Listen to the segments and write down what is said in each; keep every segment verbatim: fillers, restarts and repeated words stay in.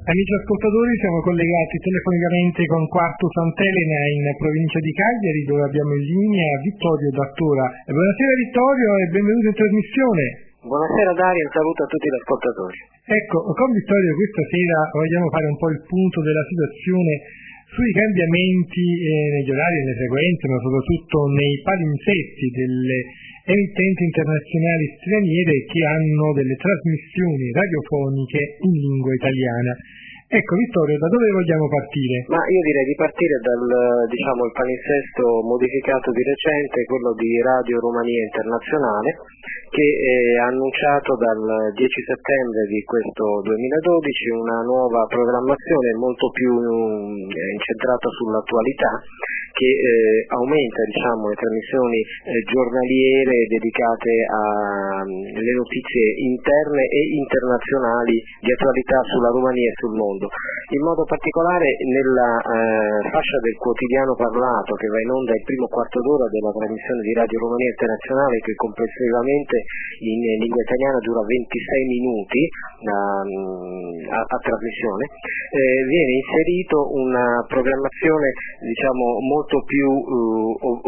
Amici ascoltatori, siamo collegati telefonicamente con Quartu Sant'Elena in provincia di Cagliari, dove abbiamo in linea Vittorio D'Attora. Buonasera Vittorio e benvenuto in trasmissione. Buonasera Dario, un saluto a tutti gli ascoltatori. Ecco, con Vittorio questa sera vogliamo fare un po' il punto della situazione sui cambiamenti eh, negli orari e nelle frequenze, ma soprattutto nei palinsetti delle emittenti internazionali straniere che hanno delle trasmissioni radiofoniche in lingua italiana. Ecco Vittorio, da dove vogliamo partire? Ma io direi di partire dal, diciamo, il palinsesto modificato di recente, quello di Radio Romania Internazionale, che eh, ha annunciato dal dieci settembre di questo duemiladodici una nuova programmazione molto più um, incentrata sull'attualità, che eh, aumenta, diciamo, le trasmissioni eh, giornaliere dedicate alle notizie interne e internazionali di attualità sulla Romania e sul mondo. In modo particolare nella eh, fascia del quotidiano parlato, che va in onda il primo quarto d'ora della trasmissione di Radio Romania Internazionale, che complessivamente in lingua italiana dura ventisei minuti a, a, a trasmissione, eh, viene inserito una programmazione, diciamo, molto più uh, uh,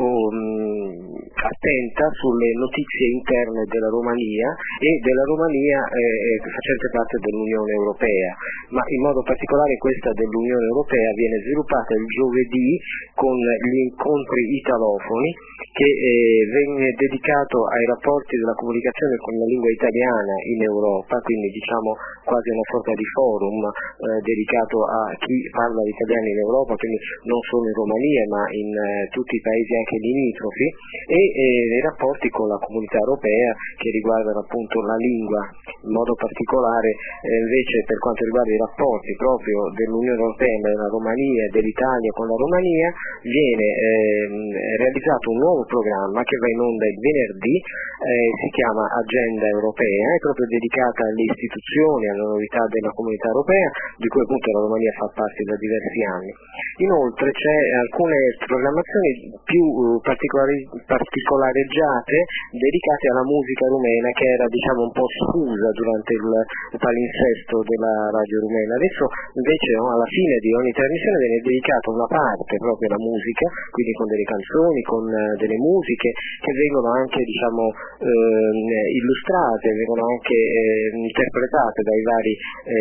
um, attenta sulle notizie interne della Romania e della Romania eh, facente parte dell'Unione Europea, ma in modo particolare questa dell'Unione Europea viene sviluppata il giovedì con gli incontri italofoni, che eh, viene dedicato ai rapporti della comunicazione con la lingua italiana in Europa, quindi diciamo quasi una sorta di forum eh, dedicato a chi parla l'italiano in Europa, quindi non solo in Romania ma in eh, tutti i paesi anche limitrofi, e eh, nei rapporti con la comunità europea che riguardano appunto la lingua. In modo particolare eh, invece per quanto riguarda i rapporti proprio dell'Unione Europea della Romania e dell'Italia con la Romania, viene eh, realizzato un nuovo programma che va in onda il venerdì, eh, si chiama Agenda Europea, è proprio dedicata alle istituzioni, alle novità della comunità europea, di cui appunto la Romania fa parte da diversi anni. Inoltre c'è alcune programmazioni più uh, particolari, particolareggiate dedicate alla musica rumena, che era, diciamo, un po' sfusa durante il palinsesto della radio rumena. Adesso invece, no, alla fine di ogni trasmissione viene dedicata una parte proprio alla musica, quindi con delle canzoni, con uh, delle musiche che vengono anche, diciamo, uh, illustrate, vengono anche uh, interpretate dai vari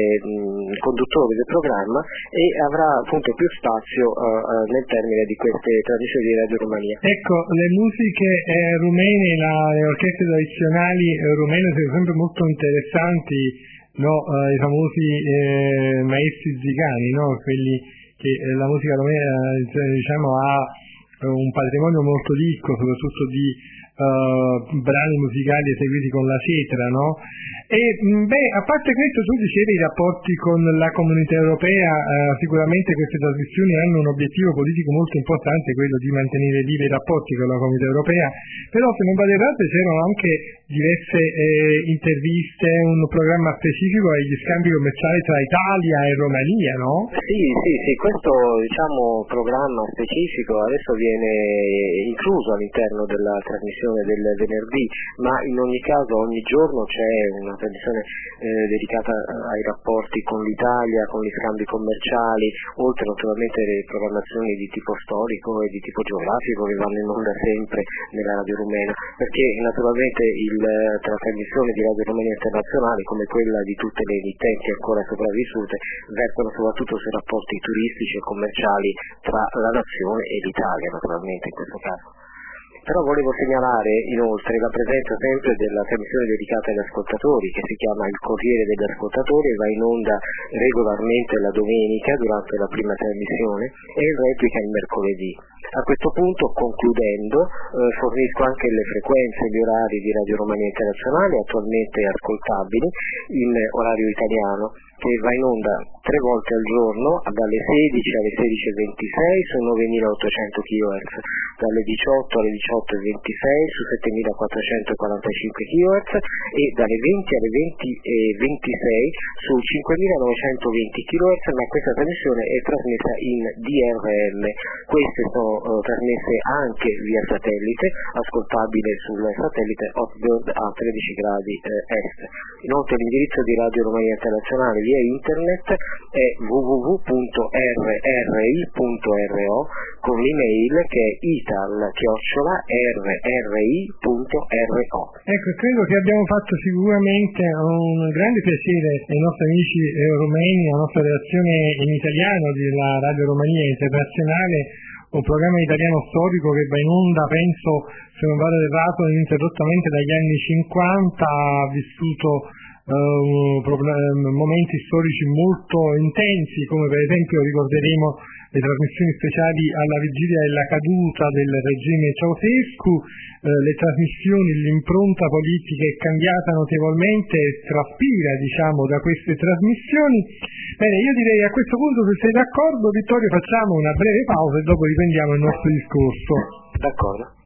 uh, conduttori del programma, e avrà appunto più spazio uh, uh, nel termine di queste trasmissioni di Radio Romania. Ecco, le musiche eh, rumene, la, le orchestre tradizionali eh, rumene sono sempre molto interessanti, no? Uh, i famosi eh, maestri zigani, no? Quelli che eh, la musica rumena eh, diciamo ha un patrimonio molto ricco, soprattutto di uh, brani musicali eseguiti con la cetra, no? E beh, a parte questo, tu dicevi i rapporti con la comunità europea, eh, sicuramente queste trasmissioni hanno un obiettivo politico molto importante, quello di mantenere vivi i rapporti con la comunità europea, però se non vado errato c'erano anche diverse eh, interviste, un programma specifico agli scambi commerciali tra Italia e Romania, no? Sì, sì, sì, questo, diciamo, programma specifico adesso viene incluso all'interno della trasmissione del venerdì, ma in ogni caso ogni giorno c'è una trasmissione eh, dedicata ai rapporti con l'Italia, con gli scambi commerciali, oltre naturalmente alle programmazioni di tipo storico e di tipo geografico che vanno in onda sempre nella radio rumena, perché naturalmente il tra trasmissioni di Radio Romania Internazionale, come quella di tutte le emittenti ancora sopravvissute, vertono soprattutto sui rapporti turistici e commerciali tra la nazione e l'Italia, naturalmente in questo caso. Però volevo segnalare inoltre la presenza sempre della trasmissione dedicata agli ascoltatori, che si chiama Il Corriere degli Ascoltatori, e va in onda regolarmente la domenica durante la prima trasmissione e in replica il mercoledì. A questo punto, concludendo, eh, fornisco anche le frequenze e gli orari di Radio Romania Internazionale attualmente ascoltabili in orario italiano, che va in onda tre volte al giorno dalle sedici alle sedici e ventisei su novemilaottocento chilohertz, dalle diciotto alle diciotto e ventisei su settemilaquattrocentoquarantacinque chilohertz e dalle venti alle venti e ventisei su cinquemilanovecentoventi chilohertz, ma questa trasmissione è trasmessa in D R M. Queste sono uh, trasmesse anche via satellite, ascoltabile sul satellite Hotbird a tredici gradi eh, est. Inoltre l'indirizzo di Radio Romania Internazionale via internet è w w w punto r r i punto r o con l'email che è ital chiocciola r r i punto r o. Ecco, credo che abbiamo fatto sicuramente un grande piacere ai nostri amici rumeni, alla nostra redazione in italiano della Radio Romania Internazionale, un programma italiano storico che va in onda, penso, se non vado errato, ininterrottamente dagli anni cinquanta, ha vissuto Uh, momenti storici molto intensi, come per esempio ricorderemo le trasmissioni speciali alla vigilia della caduta del regime Ceausescu, uh, le trasmissioni, l'impronta politica è cambiata notevolmente e traspira, diciamo, da queste trasmissioni. Bene, io direi a questo punto, se sei d'accordo, Vittorio, facciamo una breve pausa e dopo riprendiamo il nostro discorso. D'accordo.